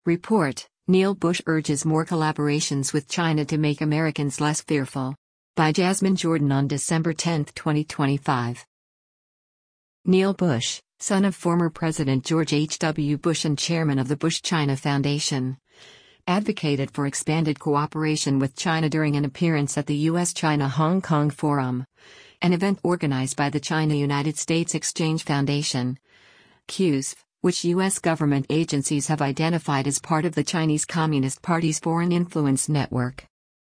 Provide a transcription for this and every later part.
Report: Neil Bush urges more collaborations with China to make Americans less fearful. By Jasmine Jordan on December 10, 2025. Neil Bush, son of former President George H.W. Bush and chairman of the Bush-China Foundation, advocated for expanded cooperation with China during an appearance at the U.S.-China-Hong Kong Forum, an event organized by the China-United States Exchange Foundation, CUSF, which U.S. government agencies have identified as part of the Chinese Communist Party's foreign influence network.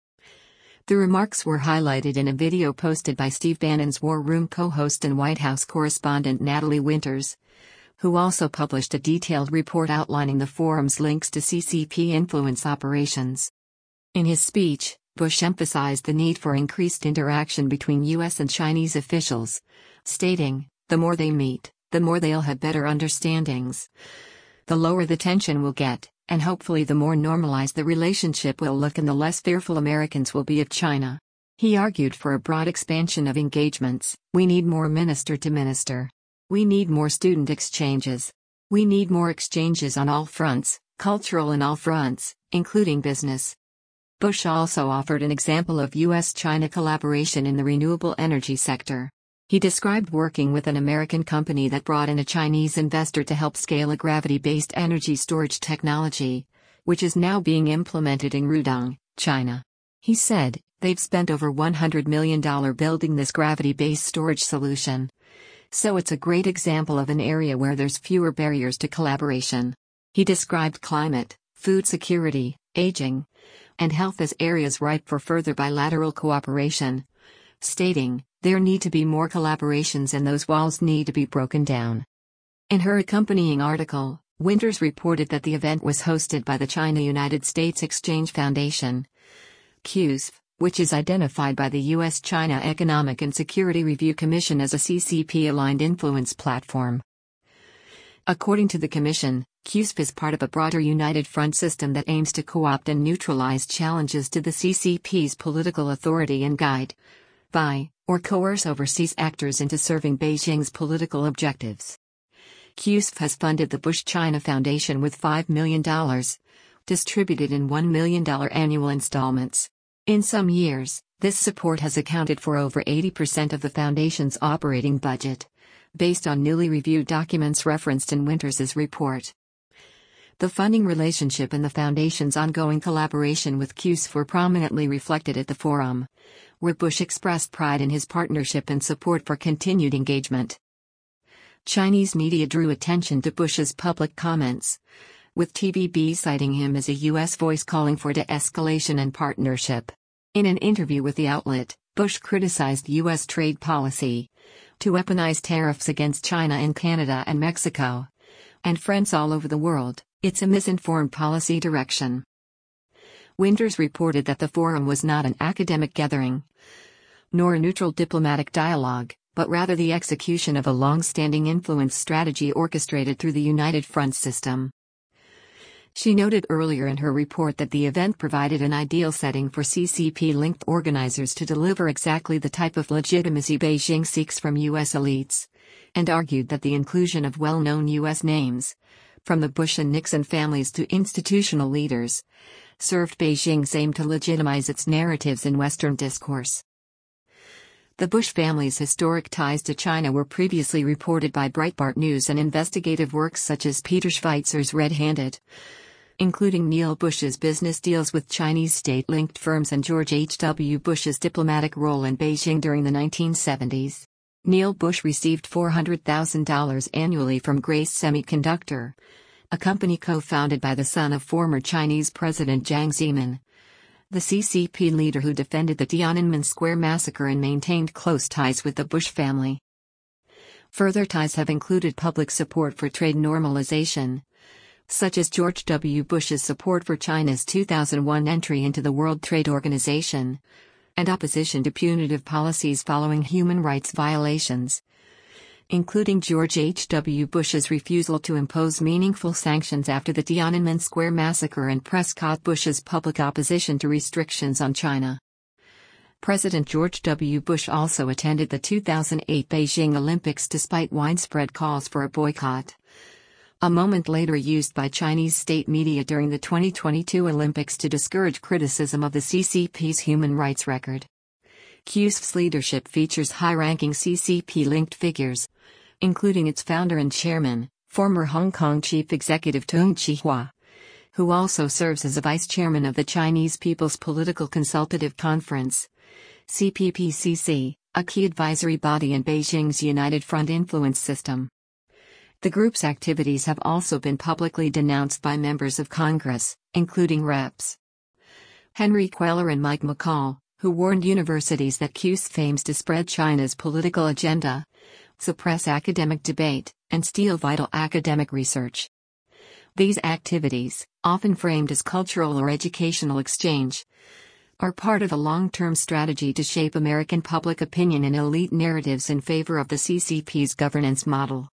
The remarks were highlighted in a video posted by Steve Bannon's War Room co-host and White House correspondent Natalie Winters, who also published a detailed report outlining the forum's links to CCP influence operations. In his speech, Bush emphasized the need for increased interaction between U.S. and Chinese officials, stating, "The more they meet, the more they'll have better understandings. The lower the tension will get, and hopefully the more normalized the relationship will look and the less fearful Americans will be of China." He argued for a broad expansion of engagements. "We need more minister to minister. We need more student exchanges. We need more exchanges on all fronts, cultural and all fronts, including business." Bush also offered an example of U.S.-China collaboration in the renewable energy sector. He described working with an American company that brought in a Chinese investor to help scale a gravity-based energy storage technology, which is now being implemented in Rudong, China. He said, "They've spent over $100 million building this gravity-based storage solution. So it's a great example of an area where there's fewer barriers to collaboration." He described climate, food security, aging, and health as areas ripe for further bilateral cooperation, stating, "There need to be more collaborations and those walls need to be broken down." In her accompanying article, Winters reported that the event was hosted by the China-United States Exchange Foundation, CUSF, which is identified by the U.S.-China Economic and Security Review Commission as a CCP-aligned influence platform. According to the Commission, CUSF is part of a broader united front system that aims to co-opt and neutralize challenges to the CCP's political authority and guide, buy, or coerce overseas actors into serving Beijing's political objectives. CUSF has funded the Bush-China Foundation with $5 million, distributed in $1 million annual installments. In some years, this support has accounted for over 80% of the foundation's operating budget, based on newly reviewed documents referenced in Winters' report. The funding relationship and the Foundation's ongoing collaboration with CUSF were prominently reflected at the forum, where Bush expressed pride in his partnership and support for continued engagement. Chinese media drew attention to Bush's public comments, with TVB citing him as a U.S. voice calling for de-escalation and partnership. In an interview with the outlet, Bush criticized U.S. trade policy to weaponize tariffs against China and Canada and Mexico, and friends all over the world. "It's a misinformed policy direction." Winters reported that the forum was not an academic gathering, nor a neutral diplomatic dialogue, but rather the execution of a long-standing influence strategy orchestrated through the United Front system. She noted earlier in her report that the event provided an ideal setting for CCP-linked organizers to deliver exactly the type of legitimacy Beijing seeks from U.S. elites, and argued that the inclusion of well-known U.S. names, from the Bush and Nixon families to institutional leaders, served Beijing's aim to legitimize its narratives in Western discourse. The Bush family's historic ties to China were previously reported by Breitbart News and investigative works such as Peter Schweizer's Red-Handed, including Neil Bush's business deals with Chinese state-linked firms and George H.W. Bush's diplomatic role in Beijing during the 1970s. Neil Bush received $400,000 annually from Grace Semiconductor, a company co-founded by the son of former Chinese President Jiang Zemin, the CCP leader who defended the Tiananmen Square massacre and maintained close ties with the Bush family. Further ties have included public support for trade normalization, such as George W. Bush's support for China's 2001 entry into the World Trade Organization, and opposition to punitive policies following human rights violations, including George H.W. Bush's refusal to impose meaningful sanctions after the Tiananmen Square massacre and Prescott Bush's public opposition to restrictions on China. President George W. Bush also attended the 2008 Beijing Olympics despite widespread calls for a boycott, a moment later used by Chinese state media during the 2022 Olympics to discourage criticism of the CCP's human rights record. CUSF's leadership features high-ranking CCP-linked figures, including its founder and chairman, former Hong Kong chief executive Tung Chee-hwa, who also serves as a vice-chairman of the Chinese People's Political Consultative Conference, CPPCC, a key advisory body in Beijing's United Front influence system. The group's activities have also been publicly denounced by members of Congress, including Reps. Henry Cuellar and Mike McCall, who warned universities that CUSF aims to spread China's political agenda, suppress academic debate, and steal vital academic research. These activities, often framed as cultural or educational exchange, are part of a long-term strategy to shape American public opinion and elite narratives in favor of the CCP's governance model.